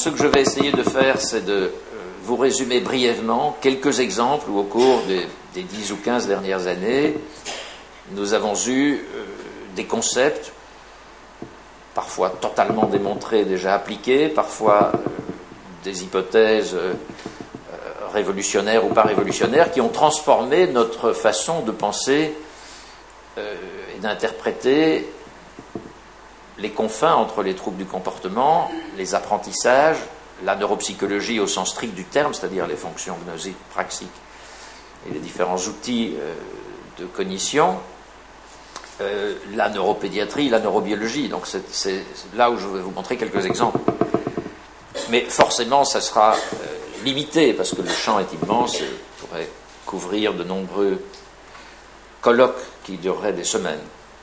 ce que je vais essayer de faire, c'est de vous résumer brièvement quelques exemples où au cours des 10 ou 15 dernières années, nous avons eu des concepts, parfois totalement démontrés, déjà appliqués, parfois des hypothèses révolutionnaires ou pas révolutionnaires, qui ont transformé notre façon de penser et d'interpréter les confins entre les troubles du comportement, les apprentissages, la neuropsychologie au sens strict du terme, c'est-à-dire les fonctions gnosiques, praxiques et les différents outils de cognition, la neuropédiatrie, la neurobiologie. Donc c'est là où je vais vous montrer quelques exemples. Mais forcément, ça sera limité, parce que le champ est immense et pourrait couvrir de nombreux colloques qui dureraient des semaines.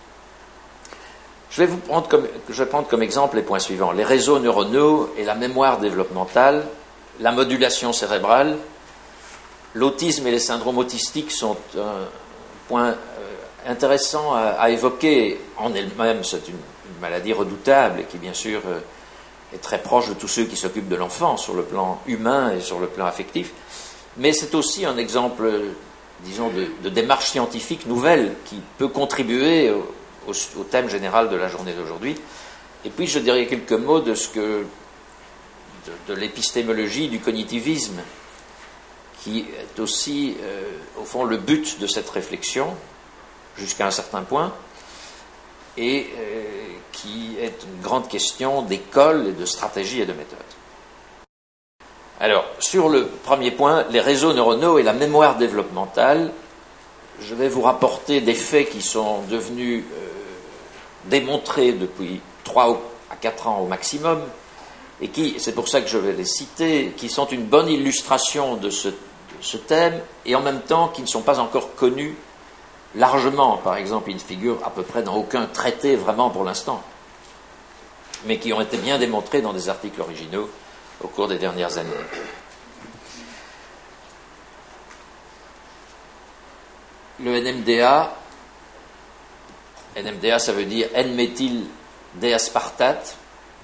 Je vais prendre comme exemple les points suivants: les réseaux neuronaux et la mémoire développementale, la modulation cérébrale. L'autisme et les syndromes autistiques sont un point intéressant à évoquer. En elle-même, c'est une maladie redoutable et qui, bien sûr, est très proche de tous ceux qui s'occupent de l'enfant sur le plan humain et sur le plan affectif. Mais c'est aussi un exemple, disons, de démarche scientifique nouvelle qui peut contribuer au thème général de la journée d'aujourd'hui. Et puis je dirais quelques mots de l'épistémologie du cognitivisme, qui est aussi, au fond, le but de cette réflexion, jusqu'à un certain point, et qui est une grande question d'école, et de stratégie et de méthode. Alors, sur le premier point, les réseaux neuronaux et la mémoire développementale, je vais vous rapporter des faits qui sont devenus démontrés depuis 3 à 4 ans au maximum, et qui, c'est pour ça que je vais les citer, qui sont une bonne illustration de ce thème, et en même temps qui ne sont pas encore connus largement. Par exemple, ils ne figurent à peu près dans aucun traité vraiment pour l'instant, mais qui ont été bien démontrés dans des articles originaux au cours des dernières années. Le NMDA, ça veut dire N-méthyl-déaspartate,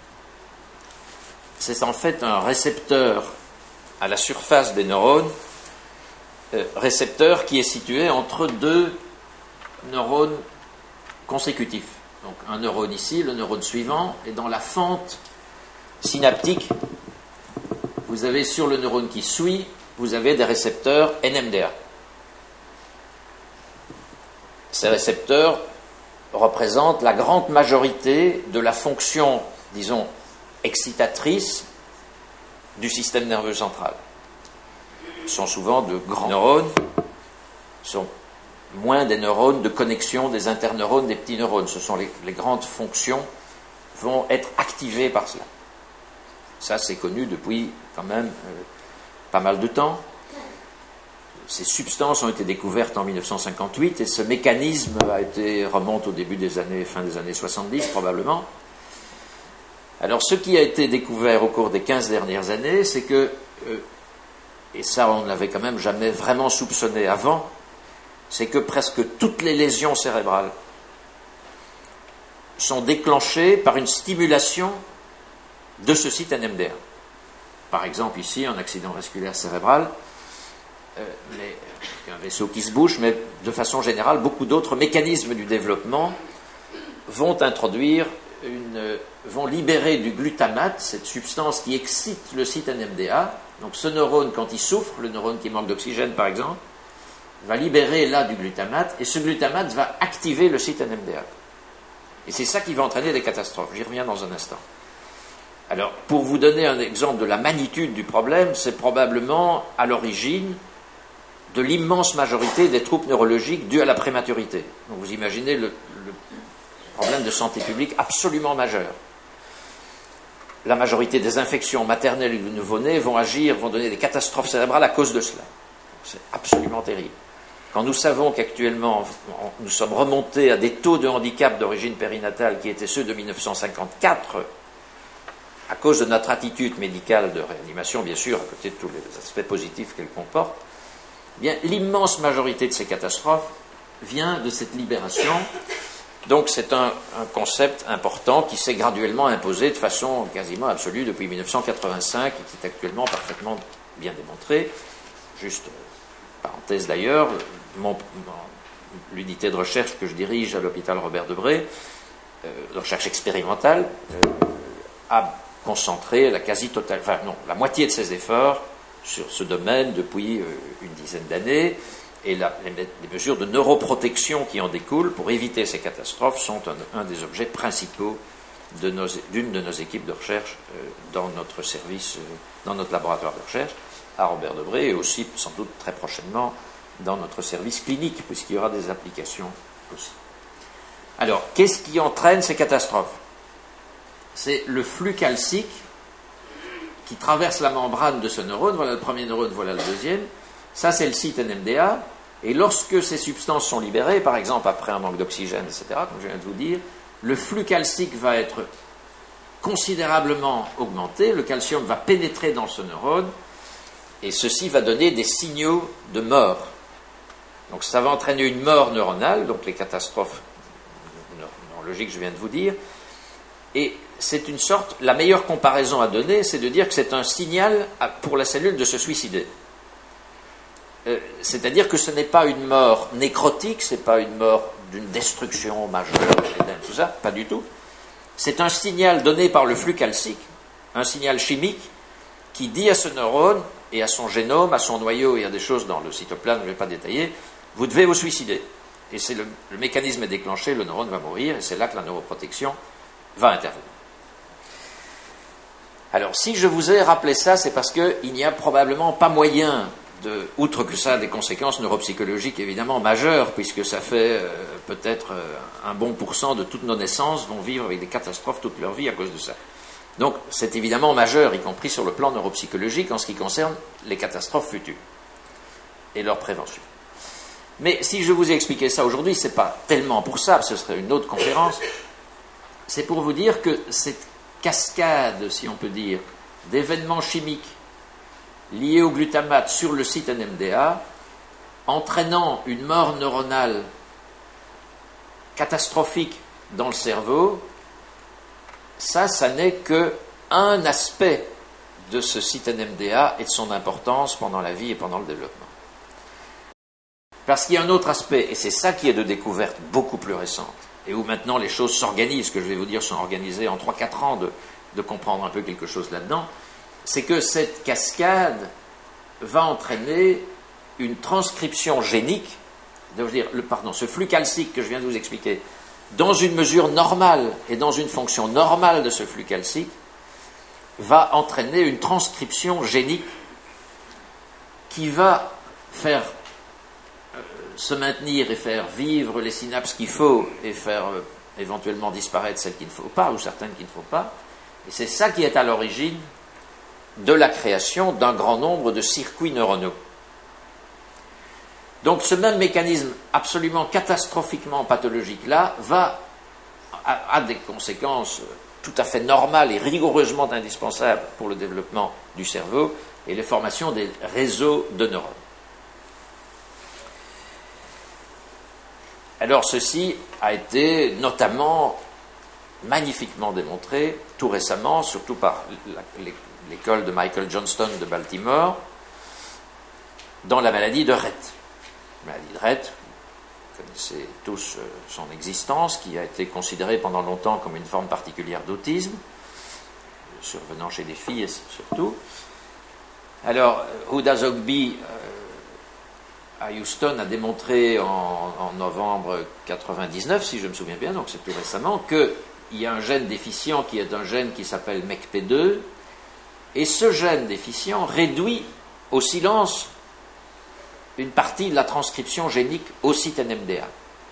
c'est en fait un récepteur à la surface des neurones, récepteur qui est situé entre 2 neurones consécutifs. Donc un neurone ici, le neurone suivant, et dans la fente synaptique, vous avez sur le neurone qui suit, vous avez des récepteurs NMDA. Ces récepteurs représentent la grande majorité de la fonction, disons, excitatrice du système nerveux central. Ce sont souvent de grands neurones, sont moins des neurones de connexion des interneurones, des petits neurones. Ce sont les grandes fonctions vont être activées par cela. Ça, c'est connu depuis quand même pas mal de temps. Ces substances ont été découvertes en 1958 et ce mécanisme remonte au début fin des années 70 probablement. Alors, ce qui a été découvert au cours des 15 dernières années, c'est que, et ça on ne l'avait quand même jamais vraiment soupçonné avant, c'est que presque toutes les lésions cérébrales sont déclenchées par une stimulation de ce site NMDA. Par exemple, ici, un accident vasculaire cérébral, un vaisseau qui se bouche, mais de façon générale, beaucoup d'autres mécanismes du développement vont libérer du glutamate, cette substance qui excite le site NMDA. Donc ce neurone, quand il souffre, le neurone qui manque d'oxygène par exemple, va libérer là du glutamate, et ce glutamate va activer le site NMDA. Et c'est ça qui va entraîner des catastrophes. J'y reviens dans un instant. Alors, pour vous donner un exemple de la magnitude du problème, c'est probablement à l'origine de l'immense majorité des troubles neurologiques dus à la prématurité. Donc vous imaginez le problème de santé publique absolument majeur. La majorité des infections maternelles ou du nouveau-né vont donner des catastrophes cérébrales à cause de cela. C'est absolument terrible. Quand nous savons qu'actuellement, nous sommes remontés à des taux de handicap d'origine périnatale qui étaient ceux de 1954, à cause de notre attitude médicale de réanimation, bien sûr, à côté de tous les aspects positifs qu'elle comporte, eh bien, l'immense majorité de ces catastrophes vient de cette libération Donc c'est un concept important qui s'est graduellement imposé de façon quasiment absolue depuis 1985 et qui est actuellement parfaitement bien démontré. Juste parenthèse d'ailleurs, l'unité de recherche que je dirige à l'hôpital Robert Debré, de recherche expérimentale, a concentré la moitié de ses efforts sur ce domaine depuis une dizaine d'années, et les mesures de neuroprotection qui en découlent pour éviter ces catastrophes sont un des objets principaux d'une de nos équipes de recherche dans notre service, dans notre laboratoire de recherche à Robert Debré, et aussi sans doute très prochainement dans notre service clinique, puisqu'il y aura des applications aussi. Alors, qu'est-ce qui entraîne ces catastrophes? C'est le flux calcique qui traverse la membrane de ce neurone. Voilà le premier neurone, voilà le deuxième. Ça, c'est le site NMDA. Et lorsque ces substances sont libérées, par exemple après un manque d'oxygène, etc., comme je viens de vous dire, le flux calcique va être considérablement augmenté. Le calcium va pénétrer dans ce neurone. Et ceci va donner des signaux de mort. Donc ça va entraîner une mort neuronale, donc les catastrophes neurologiques que je viens de vous dire. Et c'est une sorte, la meilleure comparaison à donner, c'est de dire que c'est un signal pour la cellule de se suicider. C'est-à-dire que ce n'est pas une mort nécrotique, ce n'est pas une mort d'une destruction majeure, tout ça, pas du tout. C'est un signal donné par le flux calcique, un signal chimique qui dit à ce neurone et à son génome, à son noyau, il y a des choses dans le cytoplasme, je ne vais pas détailler, vous devez vous suicider. Et c'est le mécanisme est déclenché, le neurone va mourir, et c'est là que la neuroprotection va intervenir. Alors, si je vous ai rappelé ça, c'est parce qu'il n'y a probablement pas moyen outre que ça, des conséquences neuropsychologiques évidemment majeures, puisque ça fait peut-être un bon pourcent de toutes nos naissances vont vivre avec des catastrophes toute leur vie à cause de ça. Donc c'est évidemment majeur, y compris sur le plan neuropsychologique, en ce qui concerne les catastrophes futures et leur prévention. Mais si je vous ai expliqué ça aujourd'hui, ce n'est pas tellement pour ça, ce serait une autre conférence, c'est pour vous dire que cette cascade, si on peut dire, d'événements chimiques liés au glutamate sur le site NMDA, entraînant une mort neuronale catastrophique dans le cerveau, ça n'est qu'un aspect de ce site NMDA et de son importance pendant la vie et pendant le développement. Parce qu'il y a un autre aspect, et c'est ça qui est de découverte beaucoup plus récente, et où maintenant les choses s'organisent, ce que je vais vous dire sont organisées en 3-4 ans de comprendre un peu quelque chose là-dedans, c'est que cette cascade va entraîner une transcription génique, ce flux calcique que je viens de vous expliquer, dans une mesure normale et dans une fonction normale de ce flux calcique, va entraîner une transcription génique qui va faire se maintenir et faire vivre les synapses qu'il faut et faire éventuellement disparaître celles qu'il ne faut pas ou certaines qu'il ne faut pas. Et c'est ça qui est à l'origine de la création d'un grand nombre de circuits neuronaux. Donc ce même mécanisme absolument catastrophiquement pathologique-là a des conséquences tout à fait normales et rigoureusement indispensables pour le développement du cerveau et les formations des réseaux de neurones. Alors ceci a été notamment magnifiquement démontré tout récemment, surtout par l'école de Michael Johnston de Baltimore, dans la maladie de Rett. La maladie de Rett, vous connaissez tous son existence, qui a été considérée pendant longtemps comme une forme particulière d'autisme, survenant chez les filles surtout. Alors, Huda Zoghbi à Houston a démontré en novembre 1999, si je me souviens bien, donc c'est tout récemment, qu'il y a un gène déficient qui est un gène qui s'appelle MECP2, et ce gène déficient réduit au silence une partie de la transcription génique au site NMDA.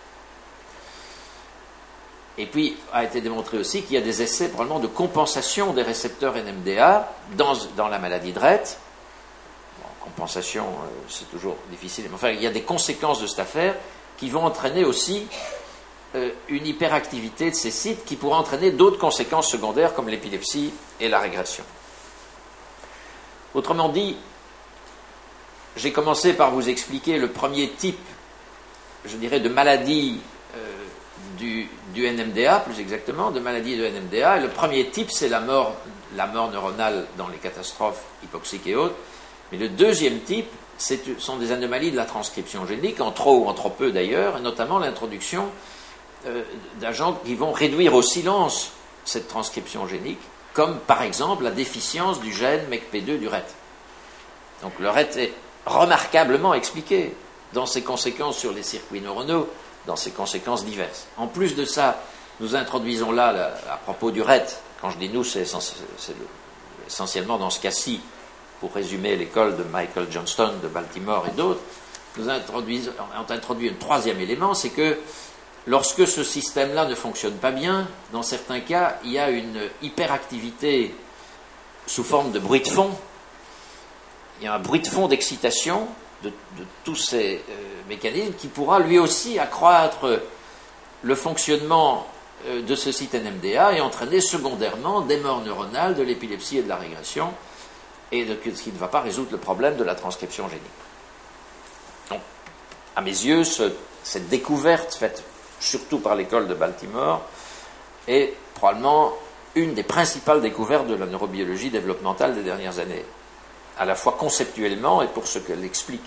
Et puis, a été démontré aussi qu'il y a des essais probablement de compensation des récepteurs NMDA dans la maladie de Rett. Compensation, c'est toujours difficile, mais enfin, il y a des conséquences de cette affaire qui vont entraîner aussi une hyperactivité de ces sites qui pourra entraîner d'autres conséquences secondaires comme l'épilepsie et la régression. Autrement dit, j'ai commencé par vous expliquer le premier type, je dirais, de maladie du NMDA, plus exactement, de maladies de NMDA. Et le premier type, c'est la mort neuronale dans les catastrophes hypoxiques et autres. Mais le deuxième type, sont des anomalies de la transcription génique, en trop ou en trop peu d'ailleurs, et notamment l'introduction d'agents qui vont réduire au silence cette transcription génique, comme par exemple la déficience du gène MECP2 du RET. Donc le RET est remarquablement expliqué dans ses conséquences sur les circuits neuronaux, dans ses conséquences diverses. En plus de ça, nous introduisons là, à propos du RET, quand je dis nous, c'est essentiellement dans ce cas-ci, pour résumer l'école de Michael Johnston de Baltimore et d'autres, nous ont introduit un troisième élément, c'est que lorsque ce système-là ne fonctionne pas bien, dans certains cas, il y a une hyperactivité sous forme de bruit de fond. Il y a un bruit de fond d'excitation de tous ces mécanismes qui pourra lui aussi accroître le fonctionnement de ce site NMDA et entraîner secondairement des morts neuronales, de l'épilepsie et de la régression, et ce qui ne va pas résoudre le problème de la transcription génique. Donc, à mes yeux, cette découverte faite surtout par l'école de Baltimore, est probablement une des principales découvertes de la neurobiologie développementale des dernières années, à la fois conceptuellement et pour ce qu'elle explique.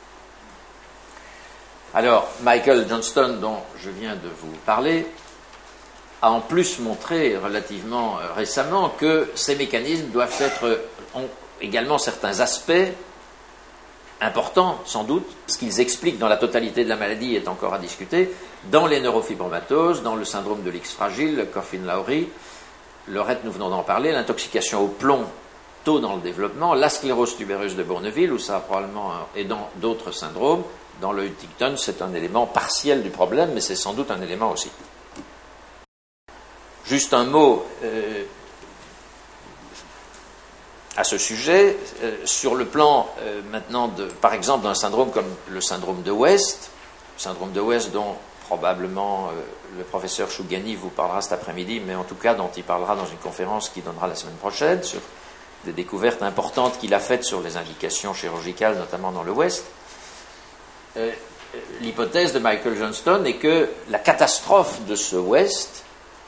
Alors, Michael Johnston, dont je viens de vous parler, a en plus montré relativement récemment que ces mécanismes ont également certains aspects importants, sans doute, ce qu'ils expliquent dans la totalité de la maladie est encore à discuter, dans les neurofibromatoses, dans le syndrome de l'X fragile, le Coffin-Lowry, le RET, nous venons d'en parler, l'intoxication au plomb tôt dans le développement, la sclérose tubéreuse de Bourneville, où ça a probablement, et dans d'autres syndromes, dans le Huntington, c'est un élément partiel du problème, mais c'est sans doute un élément aussi. Juste un mot à ce sujet, sur le plan maintenant, par exemple, d'un syndrome comme le syndrome de West, dont probablement le professeur Chougani vous parlera cet après-midi, mais en tout cas dont il parlera dans une conférence qu'il donnera la semaine prochaine, sur des découvertes importantes qu'il a faites sur les indications chirurgicales, notamment dans le West. L'hypothèse de Michael Johnston est que la catastrophe de ce West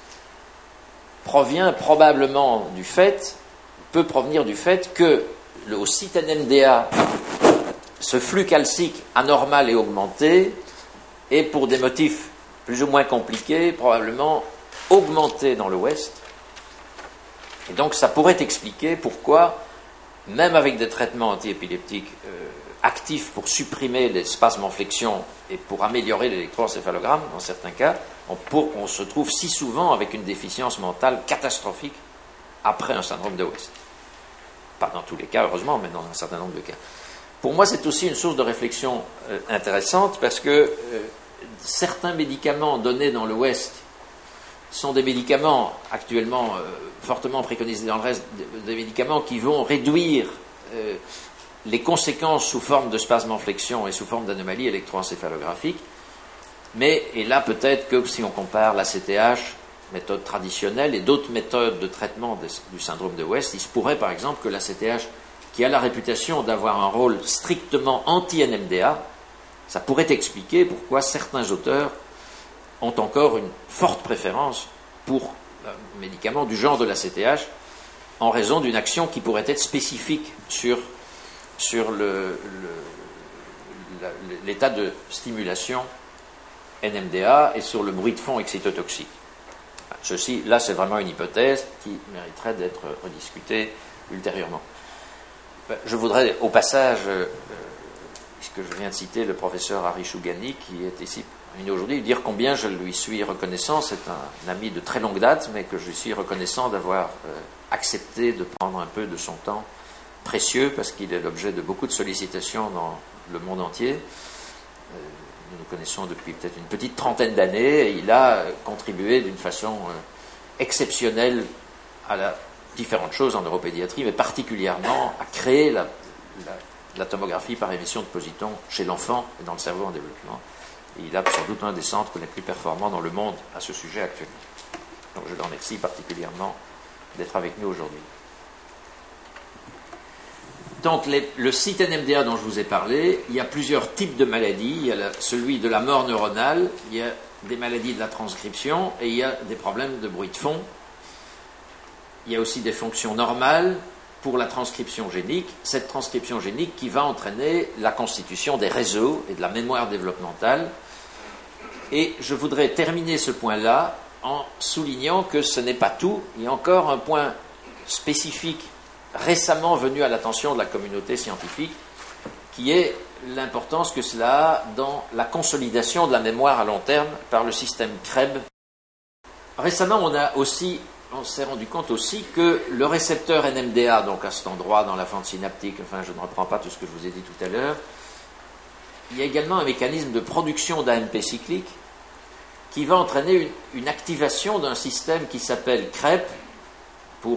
peut provenir du fait que au site NMDA, ce flux calcique anormal et augmenté est, pour des motifs plus ou moins compliqués, probablement augmenté dans le West. Et donc ça pourrait expliquer pourquoi, même avec des traitements antiépileptiques actifs pour supprimer les spasmes en flexion et pour améliorer l'électroencéphalogramme, dans certains cas, on se trouve si souvent avec une déficience mentale catastrophique après un syndrome de West. Pas dans tous les cas, heureusement, mais dans un certain nombre de cas. Pour moi, c'est aussi une source de réflexion intéressante parce que certains médicaments donnés dans le West sont des médicaments actuellement fortement préconisés dans le reste, des médicaments qui vont réduire les conséquences sous forme de spasmes en flexion et sous forme d'anomalies électroencéphalographiques. Mais, et là peut-être que si on compare l'ACTH, méthode traditionnelle, et d'autres méthodes de traitement du syndrome de West, il se pourrait par exemple que l'ACTH, qui a la réputation d'avoir un rôle strictement anti-NMDA, ça pourrait expliquer pourquoi certains auteurs ont encore une forte préférence pour un médicament du genre de l'ACTH en raison d'une action qui pourrait être spécifique sur l'état de stimulation NMDA et sur le bruit de fond excitotoxique. Ceci, là, c'est vraiment une hypothèse qui mériterait d'être rediscutée ultérieurement. Je voudrais, au passage, puisque je viens de citer le professeur Hari Chougani, qui est ici aujourd'hui, dire combien je lui suis reconnaissant. C'est un ami de très longue date, mais que je suis reconnaissant d'avoir accepté de prendre un peu de son temps précieux, parce qu'il est l'objet de beaucoup de sollicitations dans le monde entier. Nous nous connaissons depuis peut-être une petite trentaine d'années, et il a contribué d'une façon exceptionnelle à différentes choses en neuropédiatrie, mais particulièrement à créer la tomographie par émission de positons chez l'enfant et dans le cerveau en développement. Et il a sans doute un des centres les plus performants dans le monde à ce sujet actuellement. Donc je le remercie particulièrement d'être avec nous aujourd'hui. Donc le site NMDA dont je vous ai parlé, il y a plusieurs types de maladies. Il y a celui de la mort neuronale, il y a des maladies de la transcription et il y a des problèmes de bruit de fond. Il y a aussi des fonctions normales pour la transcription génique, cette transcription génique qui va entraîner la constitution des réseaux et de la mémoire développementale. Et je voudrais terminer ce point-là en soulignant que ce n'est pas tout. Il y a encore un point spécifique récemment venu à l'attention de la communauté scientifique, qui est l'importance que cela a dans la consolidation de la mémoire à long terme par le système CREB. Récemment, on s'est rendu compte aussi que le récepteur NMDA, donc à cet endroit dans la fente synaptique, enfin je ne reprends pas tout ce que je vous ai dit tout à l'heure, il y a également un mécanisme de production d'AMP cyclique qui va entraîner une activation d'un système qui s'appelle CREP, pour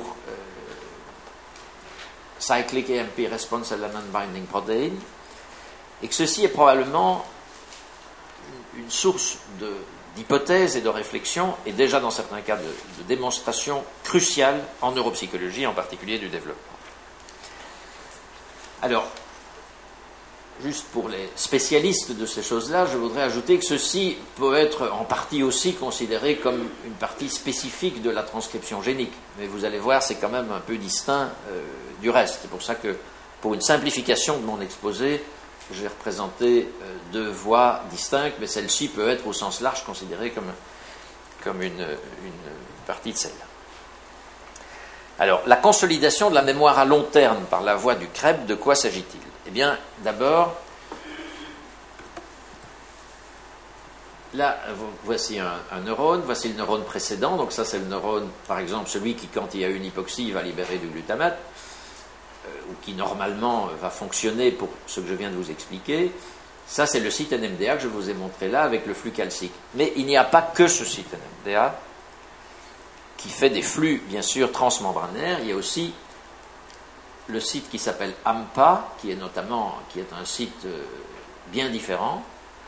Cyclic AMP Response Element Binding Protein, et que ceci est probablement une source d'hypothèses et de réflexion, et déjà dans certains cas de démonstration cruciale en neuropsychologie, en particulier du développement. Alors, juste pour les spécialistes de ces choses-là, je voudrais ajouter que ceci peut être en partie aussi considéré comme une partie spécifique de la transcription génique. Mais vous allez voir, c'est quand même un peu distinct du reste. C'est pour ça que, pour une simplification de mon exposé, j'ai représenté deux voies distinctes, mais celle-ci peut être au sens large considérée comme une partie de celle-là. Alors, la consolidation de la mémoire à long terme par la voie du CREB, de quoi s'agit-il? Eh bien, d'abord, là, voici un neurone, voici le neurone précédent, donc ça c'est le neurone, par exemple, celui qui, quand il y a une hypoxie, va libérer du glutamate, ou qui normalement va fonctionner pour ce que je viens de vous expliquer. Ça c'est le site NMDA que je vous ai montré là avec le flux calcique. Mais il n'y a pas que ce site NMDA qui fait des flux, bien sûr, transmembranaires. Il y a aussi le site qui s'appelle AMPA, qui est un site bien différent.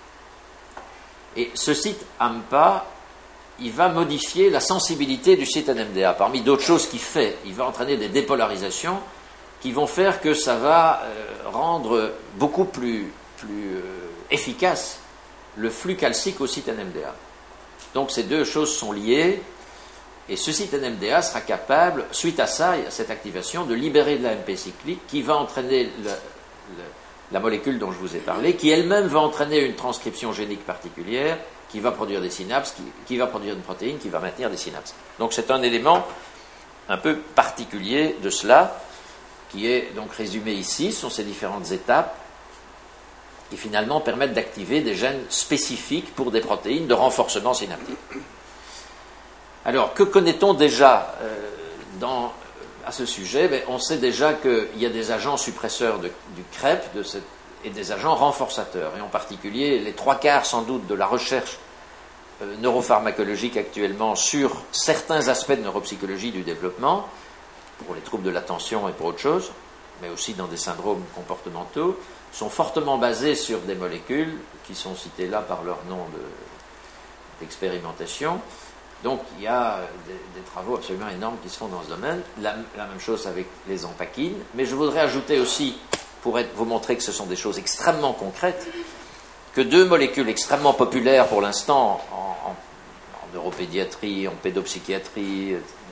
Et ce site AMPA, il va modifier la sensibilité du site NMDA. Parmi d'autres choses qu'il fait, il va entraîner des dépolarisations qui vont faire que ça va rendre beaucoup plus efficace le flux calcique au site NMDA. Donc ces deux choses sont liées, et ce site NMDA sera capable, suite à ça, à cette activation, de libérer de l'AMP cyclique qui va entraîner la molécule dont je vous ai parlé, qui elle-même va entraîner une transcription génique particulière, qui va produire des synapses, qui va produire une protéine, qui va maintenir des synapses. Donc c'est un élément un peu particulier de cela, qui est donc résumé ici, ce sont ces différentes étapes qui finalement permettent d'activer des gènes spécifiques pour des protéines de renforcement synaptique. Alors, que connaît-on déjà à ce sujet? On sait déjà qu'il y a des agents suppresseurs du CREP et des agents renforçateurs, et en particulier les trois quarts sans doute de la recherche neuropharmacologique actuellement sur certains aspects de neuropsychologie du développement, pour les troubles de l'attention et pour autre chose, mais aussi dans des syndromes comportementaux, sont fortement basés sur des molécules qui sont citées là par leur nom d'expérimentation. Donc il y a des travaux absolument énormes qui se font dans ce domaine. La même chose avec les ampakines, mais je voudrais ajouter aussi, pour vous montrer que ce sont des choses extrêmement concrètes, que deux molécules extrêmement populaires pour l'instant en neuropédiatrie, en pédopsychiatrie,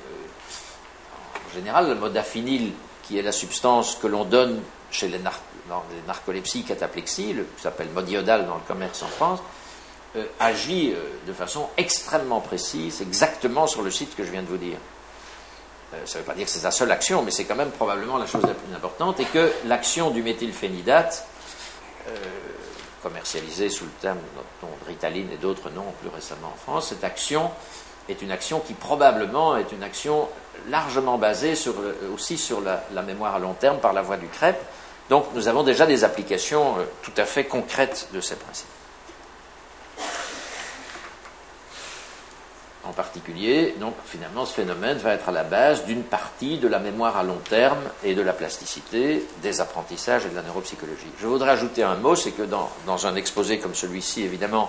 en général, le modafinil, qui est la substance que l'on donne chez dans les narcolepsies, cataplexies, qui s'appelle Modiodal dans le commerce en France, agit de façon extrêmement précise, exactement sur le site que je viens de vous dire. Ça ne veut pas dire que c'est sa seule action, mais c'est quand même probablement la chose la plus importante, et que l'action du méthylphénidate, commercialisée sous le terme de Ritaline et d'autres noms plus récemment en France, cette action est une action qui probablement est une action largement basée aussi sur la mémoire à long terme par la voie du CREP. Donc nous avons déjà des applications tout à fait concrètes de ces principes. En particulier, donc finalement ce phénomène va être à la base d'une partie de la mémoire à long terme et de la plasticité, des apprentissages et de la neuropsychologie. Je voudrais ajouter un mot, c'est que dans un exposé comme celui-ci, évidemment,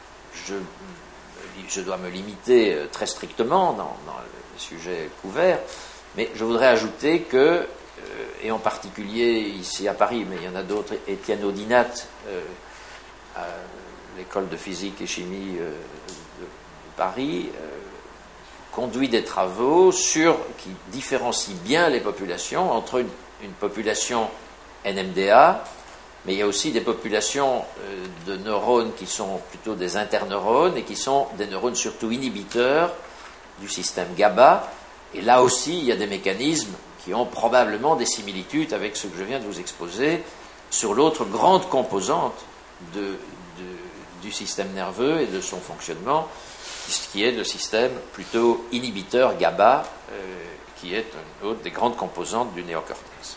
je dois me limiter très strictement dans les sujets couverts, mais je voudrais ajouter que, et en particulier ici à Paris, mais il y en a d'autres, Étienne Audinat, l'école de physique et chimie de Paris, conduit des travaux qui différencient bien les populations entre une population NMDA, mais il y a aussi des populations de neurones qui sont plutôt des interneurones et qui sont des neurones surtout inhibiteurs du système GABA. Et là aussi, il y a des mécanismes qui ont probablement des similitudes avec ce que je viens de vous exposer sur l'autre grande composante du système nerveux et de son fonctionnement, qui est le système plutôt inhibiteur GABA, qui est une autre des grandes composantes du néocortex.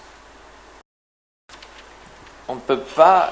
On ne peut pas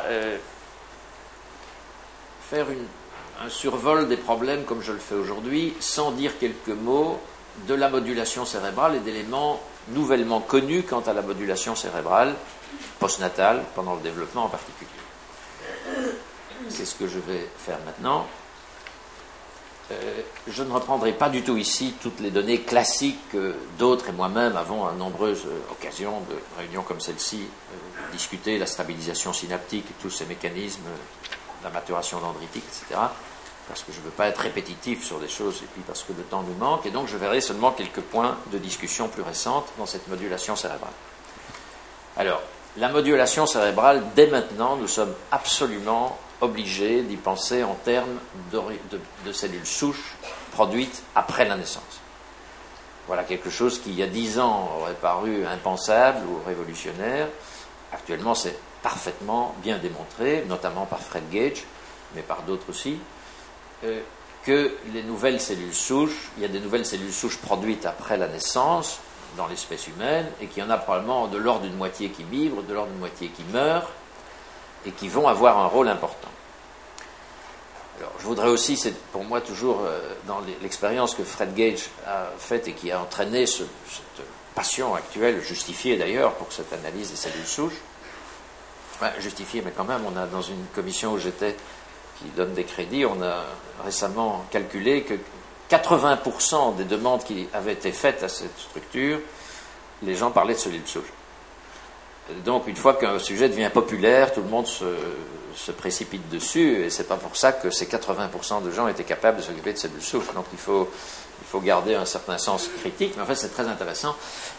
faire un survol des problèmes comme je le fais aujourd'hui sans dire quelques mots de la modulation cérébrale et d'éléments nouvellement connus quant à la modulation cérébrale postnatale, pendant le développement en particulier. C'est ce que je vais faire maintenant. Je ne reprendrai pas du tout ici toutes les données classiques que d'autres et moi-même avons à nombreuses occasions de réunions comme celle-ci discuter la stabilisation synaptique et tous ces mécanismes, la maturation dendritique, etc. Parce que je ne veux pas être répétitif sur des choses et puis parce que le temps nous manque. Et donc je verrai seulement quelques points de discussion plus récentes dans cette modulation cérébrale. Alors, la modulation cérébrale, dès maintenant, nous sommes absolument obligés d'y penser en termes de cellules souches produites après la naissance. Voilà quelque chose qui, il y a 10 ans, aurait paru impensable ou révolutionnaire. Actuellement, c'est parfaitement bien démontré, notamment par Fred Gage, mais par d'autres aussi, que les nouvelles cellules souches, il y a des nouvelles cellules souches produites après la naissance dans l'espèce humaine, et qu'il y en a probablement de l'ordre d'une moitié qui migrent, de l'ordre d'une moitié qui meurent, et qui vont avoir un rôle important. Alors, je voudrais aussi, c'est pour moi toujours dans l'expérience que Fred Gage a faite et qui a entraîné cette passion actuelle, justifiée d'ailleurs pour cette analyse des cellules souches, justifiée, mais quand même, on a dans une commission où j'étais, qui donne des crédits, on a récemment calculé que 80% des demandes qui avaient été faites à cette structure, les gens parlaient de cellules souches. Donc, une fois qu'un sujet devient populaire, tout le monde se précipite dessus, et c'est pas pour ça que ces 80% de gens étaient capables de s'occuper de cellules souches. Donc, il faut garder un certain sens critique, mais en fait, c'est très intéressant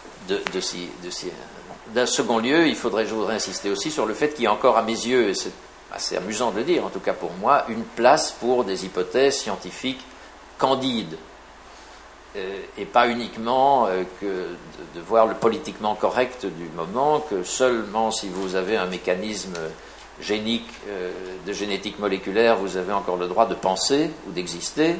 d'un second lieu, je voudrais insister aussi sur le fait qu'il y a encore, à mes yeux, et c'est assez amusant de le dire, en tout cas pour moi, une place pour des hypothèses scientifiques candides, et pas uniquement que de voir le politiquement correct du moment, que seulement si vous avez un mécanisme génique, de génétique moléculaire, vous avez encore le droit de penser ou d'exister.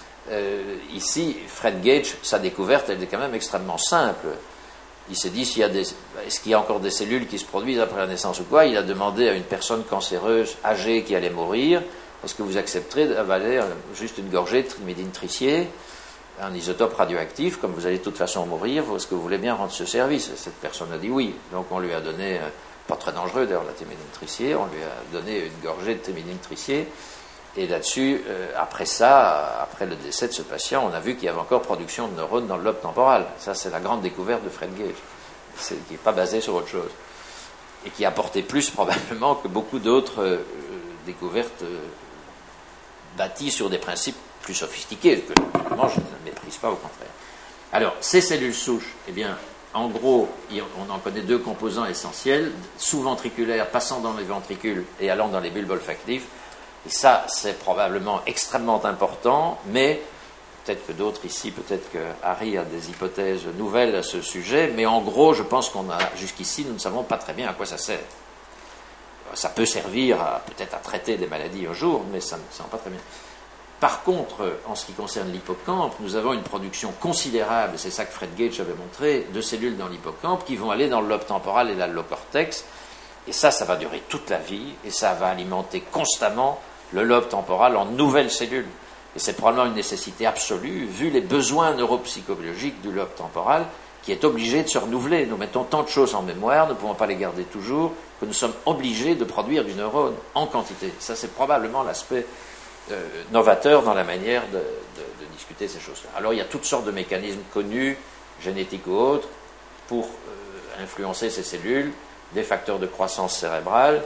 Ici, Fred Gage, sa découverte, elle est quand même extrêmement simple. Il s'est dit, est-ce qu'il y a encore des cellules qui se produisent après la naissance ou quoi? Il a demandé à une personne cancéreuse âgée qui allait mourir, est-ce que vous accepterez d'avaler juste une gorgée de trimidine tricier, un isotope radioactif, comme vous allez de toute façon mourir, est-ce que vous voulez bien rendre ce service? Cette personne a dit oui. Donc on lui a donné, pas très dangereux d'ailleurs la trimidine tricier, on lui a donné une gorgée de trimidine tricier. Et là-dessus, après le décès de ce patient, on a vu qu'il y avait encore production de neurones dans le lobe temporal. Ça, c'est la grande découverte de Fred Gage, qui n'est pas basée sur autre chose. Et qui a apporté plus probablement que beaucoup d'autres découvertes bâties sur des principes plus sophistiqués, que moi je ne méprise pas, au contraire. Alors, ces cellules souches, eh bien, en gros, on en connaît deux composants essentiels, sous-ventriculaires, passant dans les ventricules et allant dans les bulbes olfactifs. Et ça, c'est probablement extrêmement important, mais peut-être que d'autres ici, peut-être que Harry a des hypothèses nouvelles à ce sujet, mais en gros, je pense jusqu'ici, nous ne savons pas très bien à quoi ça sert. Ça peut servir peut-être à traiter des maladies un jour, mais ça ne sert pas très bien. Par contre, en ce qui concerne l'hippocampe, nous avons une production considérable, c'est ça que Fred Gage avait montré, de cellules dans l'hippocampe qui vont aller dans le lobe temporal et l'allocortex, et ça va durer toute la vie, et ça va alimenter constamment le lobe temporal en nouvelles cellules. Et c'est probablement une nécessité absolue, vu les besoins neuropsychologiques du lobe temporal, qui est obligé de se renouveler. Nous mettons tant de choses en mémoire, nous ne pouvons pas les garder toujours, que nous sommes obligés de produire du neurone en quantité. Ça, c'est probablement l'aspect novateur dans la manière de discuter ces choses-là. Alors, il y a toutes sortes de mécanismes connus, génétiques ou autres, pour influencer ces cellules, des facteurs de croissance cérébrale,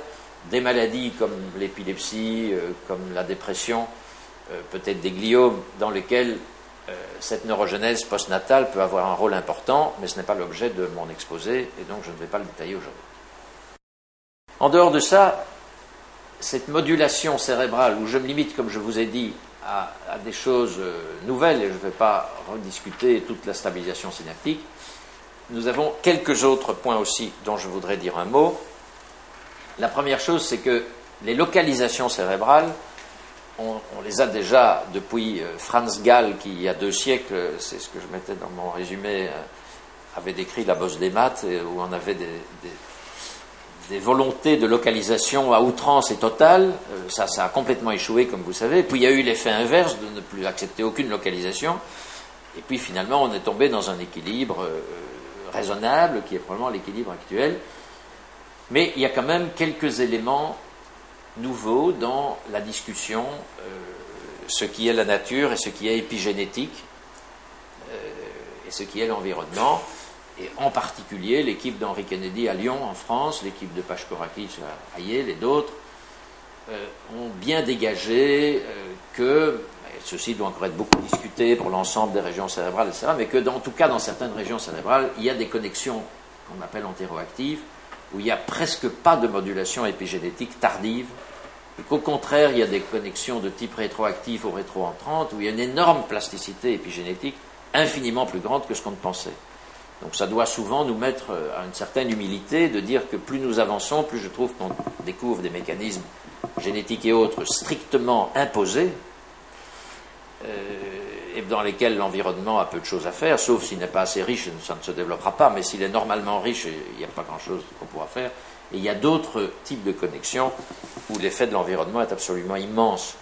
des maladies comme l'épilepsie, comme la dépression, peut-être des gliomes, dans lesquels cette neurogenèse postnatale peut avoir un rôle important, mais ce n'est pas l'objet de mon exposé, et donc je ne vais pas le détailler aujourd'hui. En dehors de ça, cette modulation cérébrale, où je me limite, comme je vous ai dit, à des choses nouvelles, et je ne vais pas rediscuter toute la stabilisation synaptique, nous avons quelques autres points aussi dont je voudrais dire un mot. La première chose, c'est que les localisations cérébrales, on les a déjà depuis Franz Gall, qui il y a 2 siècles, c'est ce que je mettais dans mon résumé, avait décrit la bosse des maths, où on avait des volontés de localisation à outrance et totale. Ça a complètement échoué, comme vous savez. Puis il y a eu l'effet inverse de ne plus accepter aucune localisation. Et puis finalement, on est tombé dans un équilibre raisonnable, qui est probablement l'équilibre actuel. Mais il y a quand même quelques éléments nouveaux dans la discussion, ce qui est la nature et ce qui est épigénétique, et ce qui est l'environnement. Et en particulier, l'équipe d'Henri Kennedy à Lyon, en France, l'équipe de Pachkorakis à Yale et d'autres, ont bien dégagé que, ceci doit encore être beaucoup discuté pour l'ensemble des régions cérébrales, etc., mais que, en tout cas, dans certaines régions cérébrales, il y a des connexions qu'on appelle entéroactives, où il n'y a presque pas de modulation épigénétique tardive, et qu'au contraire, il y a des connexions de type rétroactif ou rétroentrante, où il y a une énorme plasticité épigénétique, infiniment plus grande que ce qu'on ne pensait. Donc ça doit souvent nous mettre à une certaine humilité de dire que plus nous avançons, plus je trouve qu'on découvre des mécanismes génétiques et autres strictement imposés, et dans lesquels l'environnement a peu de choses à faire, sauf s'il n'est pas assez riche, ça ne se développera pas, mais s'il est normalement riche, il n'y a pas grand-chose qu'on pourra faire. Et il y a d'autres types de connexions où l'effet de l'environnement est absolument immense.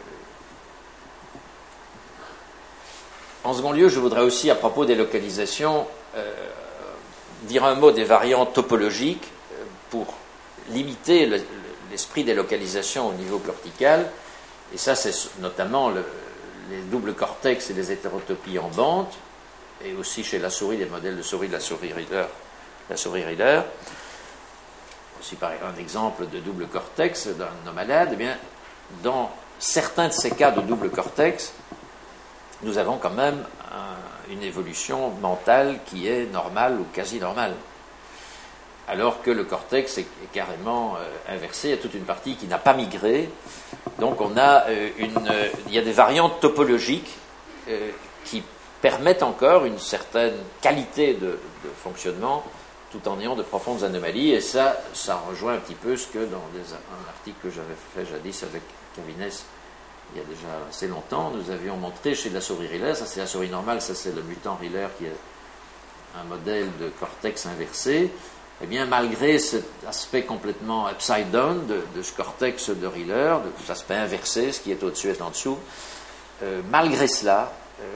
En second lieu, je voudrais aussi, à propos des localisations, dire un mot des variantes topologiques pour limiter l'esprit des localisations au niveau cortical. Et ça, c'est notamment les doubles cortex et les hétérotopies en bande, et aussi chez la souris, les modèles de souris de la souris Riller. Aussi, par un exemple de double cortex dans nos malades, eh bien, dans certains de ces cas de double cortex, nous avons quand même une évolution mentale qui est normale ou quasi normale. Alors que le cortex est carrément inversé, il y a toute une partie qui n'a pas migré. Donc il y a des variantes topologiques qui permettent encore une certaine qualité de fonctionnement tout en ayant de profondes anomalies. Et ça rejoint un petit peu ce que dans un article que j'avais fait jadis avec Cavines, il y a déjà assez longtemps, nous avions montré chez la souris Riller, ça c'est la souris normale, ça c'est le mutant Riller qui est un modèle de cortex inversé. Eh bien, malgré cet aspect complètement upside down de ce cortex de Riller, de cet aspect inversé, ce qui est au-dessus est en dessous, malgré cela,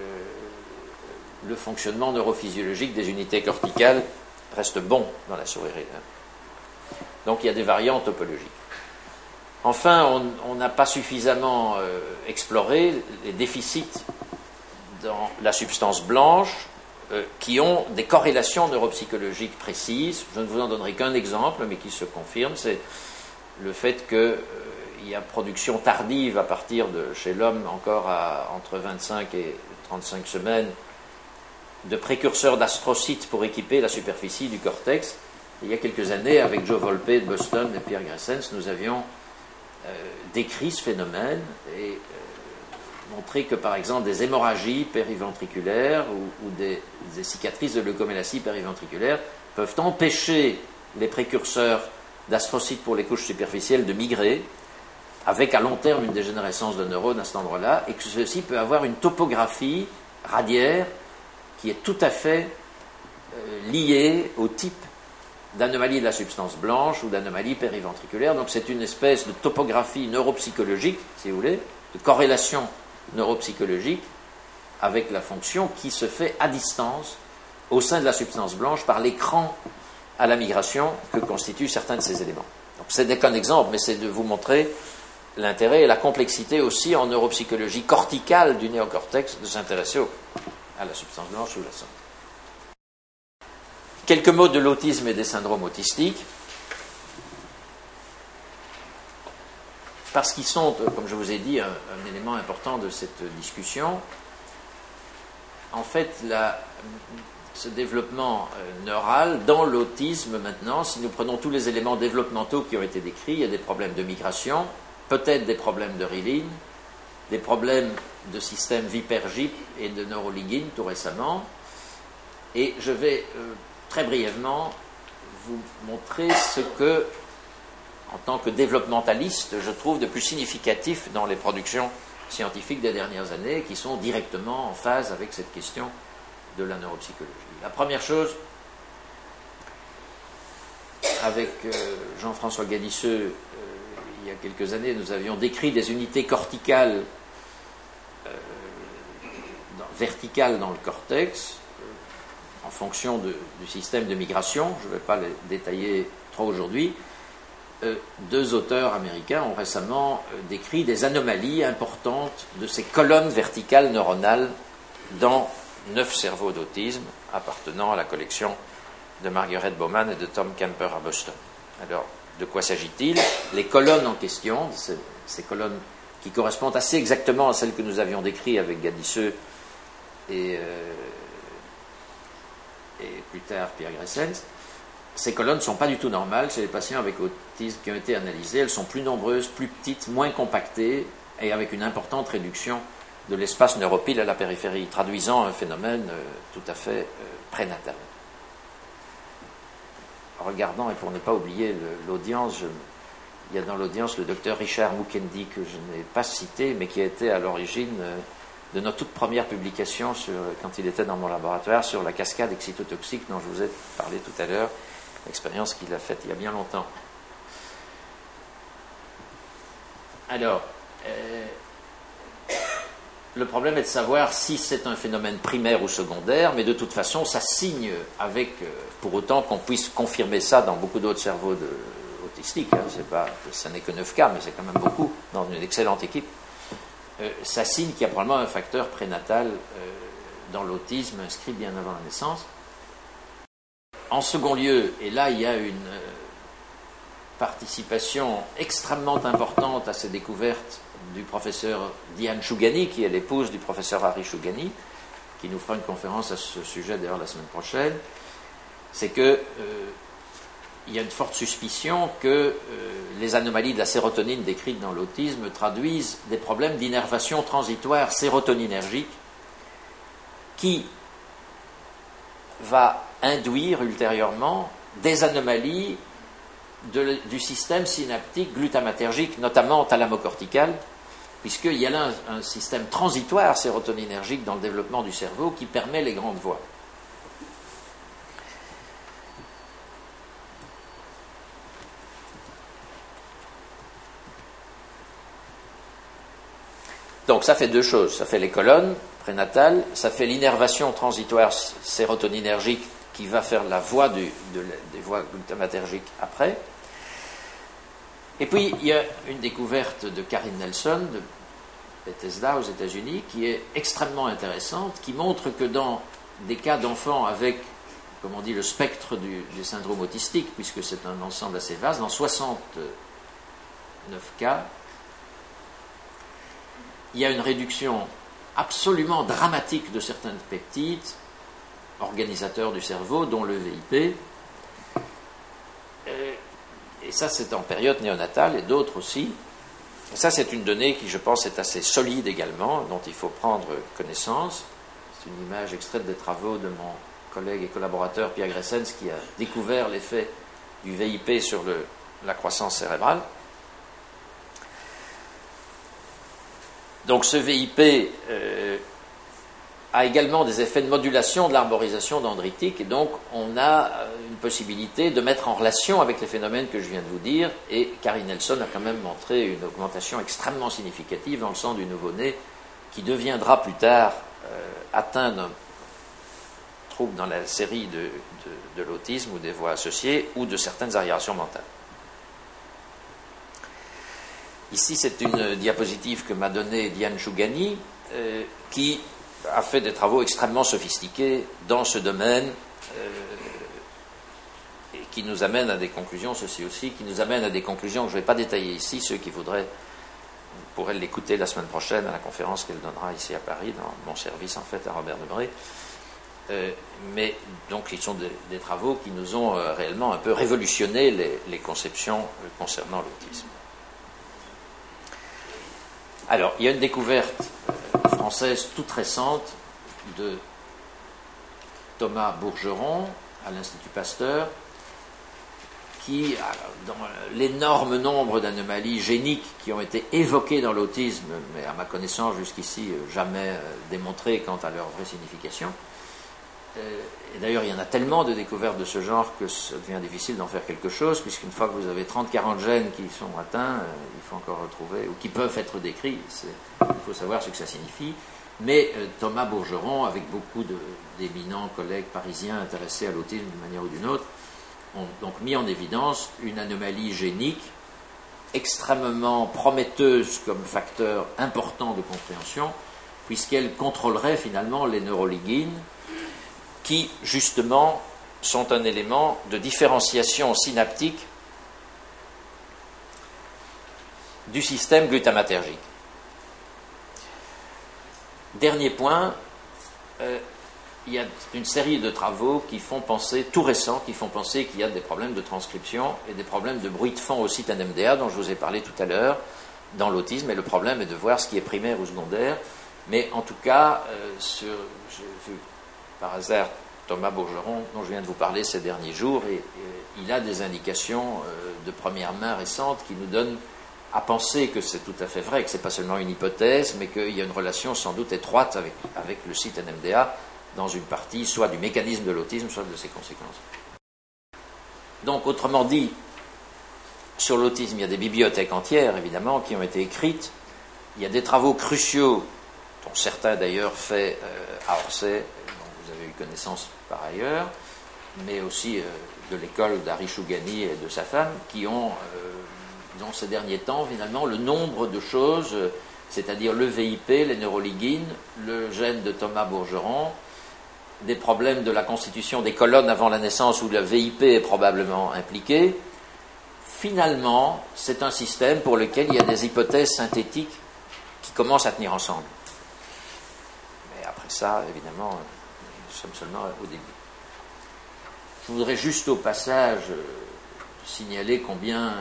le fonctionnement neurophysiologique des unités corticales reste bon dans la souris Riller. Donc, il y a des variantes topologiques. Enfin, on n'a pas suffisamment exploré les déficits dans la substance blanche qui ont des corrélations neuropsychologiques précises. Je ne vous en donnerai qu'un exemple, mais qui se confirme, c'est le fait qu'il y a production tardive à partir de, chez l'homme, encore entre 25 et 35 semaines, de précurseurs d'astrocytes pour équiper la superficie du cortex. Et il y a quelques années, avec Joe Volpe de Boston et Pierre Gressens, nous avions décrit ce phénomène et montré que, par exemple, des hémorragies périventriculaires ou des cicatrices de leucomélasie périventriculaire peuvent empêcher les précurseurs d'astrocytes pour les couches superficielles de migrer, avec à long terme une dégénérescence de neurones à cet endroit-là, et que ceci peut avoir une topographie radiaire qui est tout à fait liée au type d'anomalie de la substance blanche ou d'anomalie périventriculaire. Donc c'est une espèce de topographie neuropsychologique, si vous voulez, de corrélation neuropsychologique avec la fonction qui se fait à distance au sein de la substance blanche par l'écran à la migration que constituent certains de ces éléments. Donc ce n'est qu'un exemple, mais c'est de vous montrer l'intérêt et la complexité aussi en neuropsychologie corticale du néocortex de s'intéresser à la substance blanche sous-jacente. Quelques mots de l'autisme et des syndromes autistiques. parce qu'ils sont, comme je vous ai dit, un élément important de cette discussion. En fait, ce développement neural dans l'autisme maintenant, si nous prenons tous les éléments développementaux qui ont été décrits, il y a des problèmes de migration, peut-être des problèmes de reeling, des problèmes de système Viper-GIP et de neuroligine tout récemment. Et je vais très brièvement vous montrer ce que, en tant que développementaliste, je trouve de plus significatif dans les productions scientifiques des dernières années, qui sont directement en phase avec cette question de la neuropsychologie. La première chose, avec Jean-François Gadisseux, il y a quelques années, nous avions décrit des unités corticales verticales dans le cortex, en fonction du système de migration. Je ne vais pas les détailler trop aujourd'hui. Deux auteurs américains ont récemment décrit des anomalies importantes de ces colonnes verticales neuronales dans 9 cerveaux d'autisme appartenant à la collection de Margaret Bowman et de Tom Kemper à Boston. Alors, de quoi s'agit-il? Les colonnes en question, ces colonnes qui correspondent assez exactement à celles que nous avions décrites avec Gadisseux et plus tard Pierre Gressens, ces colonnes ne sont pas du tout normales chez les patients avec autisme qui ont été analysés. Elles sont plus nombreuses, plus petites, moins compactées et avec une importante réduction de l'espace neuropile à la périphérie, traduisant un phénomène tout à fait prénatal. En regardant, et pour ne pas oublier l'audience, il y a dans l'audience le docteur Richard Mukendi que je n'ai pas cité, mais qui a été à l'origine de notre toute première publication quand il était dans mon laboratoire sur la cascade excitotoxique dont je vous ai parlé tout à l'heure, l'expérience qu'il a faite il y a bien longtemps. Alors, le problème est de savoir si c'est un phénomène primaire ou secondaire, mais de toute façon, ça signe avec, pour autant qu'on puisse confirmer ça dans beaucoup d'autres cerveaux autistiques, hein, ça n'est que 9 cas, mais c'est quand même beaucoup, dans une excellente équipe, ça signe qu'il y a probablement un facteur prénatal dans l'autisme inscrit bien avant la naissance. En second lieu, et là il y a une participation extrêmement importante à ces découvertes du professeur Diane Chougani, qui est l'épouse du professeur Hari Chougani, qui nous fera une conférence à ce sujet d'ailleurs la semaine prochaine, c'est que il y a une forte suspicion que les anomalies de la sérotonine décrites dans l'autisme traduisent des problèmes d'innervation transitoire sérotoninergique qui va induire ultérieurement des anomalies du système synaptique glutamatergique, notamment thalamocortical, puisqu'il y a là un système transitoire sérotoninergique dans le développement du cerveau qui permet les grandes voies. Donc ça fait deux choses, ça fait les colonnes prénatales, ça fait l'innervation transitoire sérotoninergique qui va faire la voie des voies glutamatergiques après. Et puis il y a une découverte de Karin Nelson de Bethesda aux États-Unis qui est extrêmement intéressante, qui montre que dans des cas d'enfants avec, comme on dit, le spectre du syndrome autistique, puisque c'est un ensemble assez vaste, dans 69 cas, il y a une réduction absolument dramatique de certains peptides, organisateurs du cerveau, dont le VIP. Et ça, c'est en période néonatale, et d'autres aussi. Et ça, c'est une donnée qui, je pense, est assez solide également, dont il faut prendre connaissance. C'est une image extraite des travaux de mon collègue et collaborateur Pierre Gressens, qui a découvert l'effet du VIP sur la croissance cérébrale. Donc ce VIP a également des effets de modulation de l'arborisation dendritique, et donc on a une possibilité de mettre en relation avec les phénomènes que je viens de vous dire, et Karin Nelson a quand même montré une augmentation extrêmement significative dans le sang du nouveau-né, qui deviendra plus tard atteint d'un trouble dans la série de l'autisme ou des voies associées, ou de certaines arriérations mentales. Ici, c'est une diapositive que m'a donnée Diane Chougani, qui a fait des travaux extrêmement sophistiqués dans ce domaine, et qui nous amène à des conclusions, ceci aussi, qui nous amène à des conclusions que je ne vais pas détailler ici. Ceux qui voudraient pourrez l'écouter la semaine prochaine à la conférence qu'elle donnera ici à Paris, dans mon service en fait à Robert Debré. Mais donc ils sont des travaux qui nous ont réellement un peu révolutionné les conceptions concernant l'autisme. Alors, il y a une découverte française toute récente de Thomas Bourgeron à l'Institut Pasteur, qui, dans l'énorme nombre d'anomalies géniques qui ont été évoquées dans l'autisme, mais à ma connaissance jusqu'ici jamais démontrées quant à leur vraie signification, et d'ailleurs il y en a tellement de découvertes de ce genre que ça devient difficile d'en faire quelque chose, puisqu'une fois que vous avez 30-40 gènes qui sont atteints, il faut encore retrouver, ou qui peuvent être décrits, il faut savoir ce que ça signifie. Mais Thomas Bourgeron, avec beaucoup d'éminents collègues parisiens intéressés à l'autisme d'une manière ou d'une autre, ont donc mis en évidence une anomalie génique extrêmement prometteuse comme facteur important de compréhension, puisqu'elle contrôlerait finalement les neuroligines, qui justement sont un élément de différenciation synaptique du système glutamatergique. Dernier point, il y a une série de travaux qui font penser, tout récents, qui font penser qu'il y a des problèmes de transcription et des problèmes de bruit de fond au site NMDA dont je vous ai parlé tout à l'heure dans l'autisme, et le problème est de voir ce qui est primaire ou secondaire. Mais en tout cas, j'ai vu par hasard Thomas Bourgeron, dont je viens de vous parler ces derniers jours, et il a des indications de première main récentes qui nous donnent à penser que c'est tout à fait vrai, que ce n'est pas seulement une hypothèse, mais qu'il y a une relation sans doute étroite avec le site NMDA dans une partie soit du mécanisme de l'autisme, soit de ses conséquences. Donc, autrement dit, sur l'autisme, il y a des bibliothèques entières, évidemment, qui ont été écrites. Il y a des travaux cruciaux, dont certains d'ailleurs faits à Orsay, dont vous avez eu connaissance par ailleurs, mais aussi de l'école d'Ari Chougani et de sa femme, qui ont, dans ces derniers temps, finalement, le nombre de choses, c'est-à-dire le VIP, les neuroligines, le gène de Thomas Bourgeron, des problèmes de la constitution des colonnes avant la naissance où le VIP est probablement impliqué. Finalement, c'est un système pour lequel il y a des hypothèses synthétiques qui commencent à tenir ensemble. Mais après ça, évidemment, nous sommes seulement au début. Je voudrais juste au passage signaler combien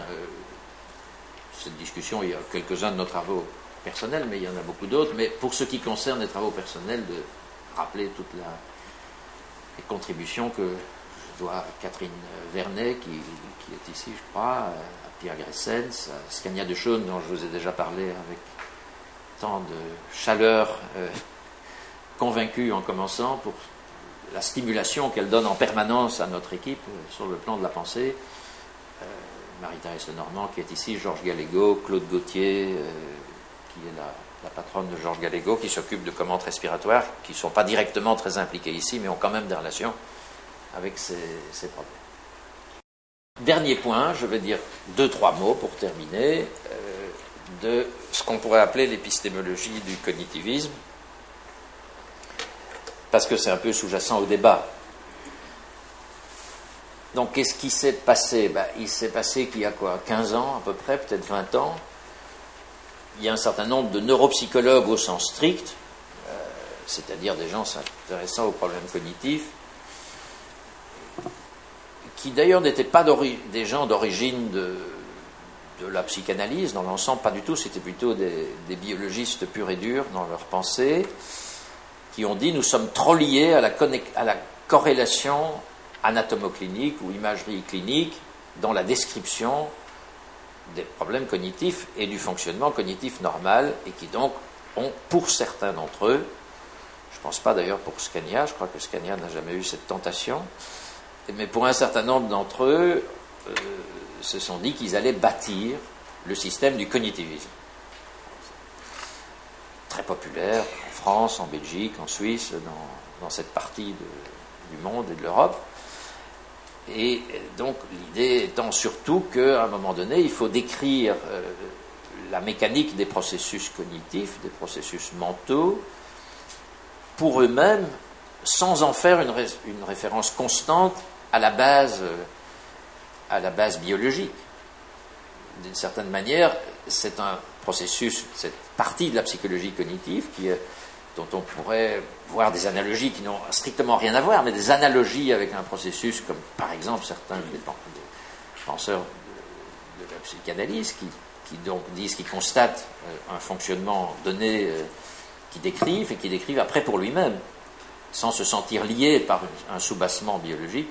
cette discussion, il y a quelques-uns de nos travaux personnels, mais il y en a beaucoup d'autres, mais pour ce qui concerne les travaux personnels, de rappeler toutes les contributions que je dois à Catherine Vernet, qui est ici, je crois, à Pierre Gressens, à Scania de Chaune, dont je vous ai déjà parlé avec tant de chaleur convaincue en commençant, pour la stimulation qu'elle donne en permanence à notre équipe sur le plan de la pensée. Marie-Thérèse Lenormand qui est ici, Georges Gallego, Claude Gauthier, qui est la patronne de Georges Gallego, qui s'occupe de commandes respiratoires, qui ne sont pas directement très impliquées ici, mais ont quand même des relations avec ces problèmes. Dernier point, je vais dire 2-3 mots pour terminer, de ce qu'on pourrait appeler l'épistémologie du cognitivisme, parce que c'est un peu sous-jacent au débat. Donc, qu'est-ce qui s'est passé ? Il s'est passé qu'il y a 15 ans à peu près, peut-être 20 ans, il y a un certain nombre de neuropsychologues au sens strict, c'est-à-dire des gens s'intéressant aux problèmes cognitifs, qui d'ailleurs n'étaient pas des gens d'origine de la psychanalyse, dans l'ensemble, pas du tout, c'était plutôt des biologistes purs et durs dans leur pensée, qui ont dit nous sommes trop liés à la corrélation anatomoclinique ou imagerie clinique dans la description des problèmes cognitifs et du fonctionnement cognitif normal, et qui donc ont, pour certains d'entre eux, je ne pense pas d'ailleurs pour Scania, je crois que Scania n'a jamais eu cette tentation, mais pour un certain nombre d'entre eux, se sont dit qu'ils allaient bâtir le système du cognitivisme. Très populaire en France, en Belgique, en Suisse, dans cette partie du monde et de l'Europe. Et donc l'idée étant surtout qu'à un moment donné, il faut décrire la mécanique des processus cognitifs, des processus mentaux, pour eux-mêmes, sans en faire une référence constante à la base biologique. d'une certaine manière, c'est un processus, cette partie de la psychologie cognitive dont on pourrait voir des analogies qui n'ont strictement rien à voir, mais des analogies avec un processus comme, par exemple, certains des penseurs de la psychanalyse qui donc disent, qui constatent un fonctionnement donné, qui décrivent après pour lui-même, sans se sentir lié par un soubassement biologique,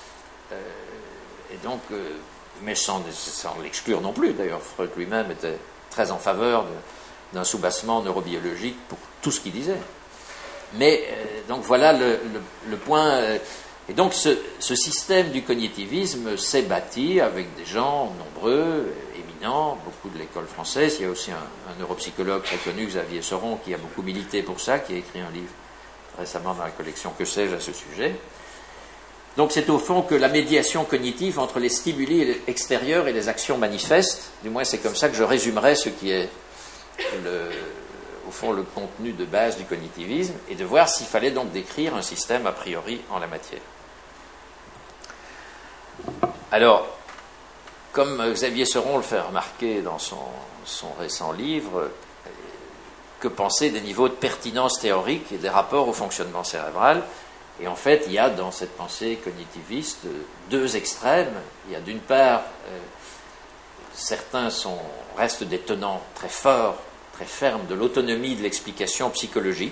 et donc, mais sans l'exclure non plus. D'ailleurs, Freud lui-même était très en faveur d'un soubassement neurobiologique pour tout ce qu'il disait. Mais donc voilà le point. Et donc ce système du cognitivisme s'est bâti avec des gens nombreux, éminents, beaucoup de l'école française. Il y a aussi un neuropsychologue très connu, Xavier Soron, qui a beaucoup milité pour ça, qui a écrit un livre récemment dans la collection Que sais-je à ce sujet. Donc c'est au fond que la médiation cognitive entre les stimuli extérieurs et les actions manifestes, du moins c'est comme ça que je résumerai ce qui est au fond le contenu de base du cognitivisme, et de voir s'il fallait donc décrire un système a priori en la matière. Alors, comme Xavier Soron le fait remarquer dans son récent livre, que penser des niveaux de pertinence théorique et des rapports au fonctionnement cérébral? Et en fait, il y a dans cette pensée cognitiviste deux extrêmes. Il y a d'une part, certains restent des tenants très forts, très fermes de l'autonomie de l'explication psychologique,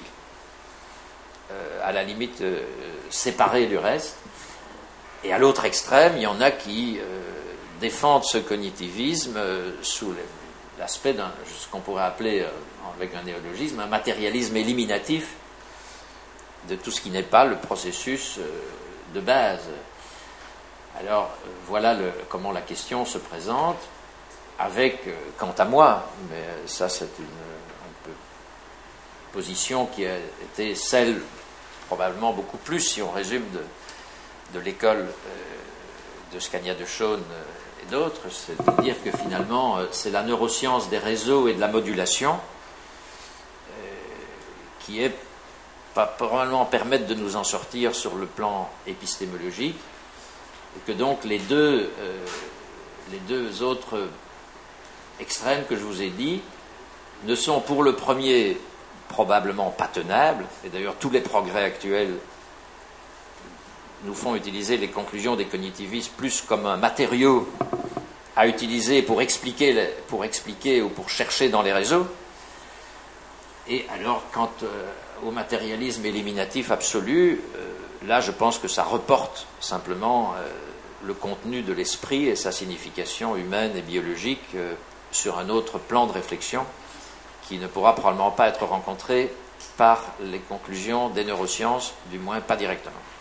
à la limite séparée du reste. Et à l'autre extrême, il y en a qui défendent ce cognitivisme sous l'aspect d'un, ce qu'on pourrait appeler, avec un néologisme, un matérialisme éliminatif de tout ce qui n'est pas le processus de base. Alors, voilà comment la question se présente, avec, quant à moi, mais ça c'est une position qui a été celle, probablement beaucoup plus, si on résume, de l'école de Scania de Chaune et d'autres, c'est de dire que finalement, c'est la neuroscience des réseaux et de la modulation qui est probablement permettre de nous en sortir sur le plan épistémologique, et que donc les deux autres extrêmes que je vous ai dit ne sont pour le premier probablement pas tenables, et d'ailleurs tous les progrès actuels nous font utiliser les conclusions des cognitivistes plus comme un matériau à utiliser pour expliquer ou pour chercher dans les réseaux. Et alors, quant au matérialisme éliminatif absolu, là, je pense que ça reporte simplement le contenu de l'esprit et sa signification humaine et biologique sur un autre plan de réflexion qui ne pourra probablement pas être rencontré par les conclusions des neurosciences, du moins pas directement.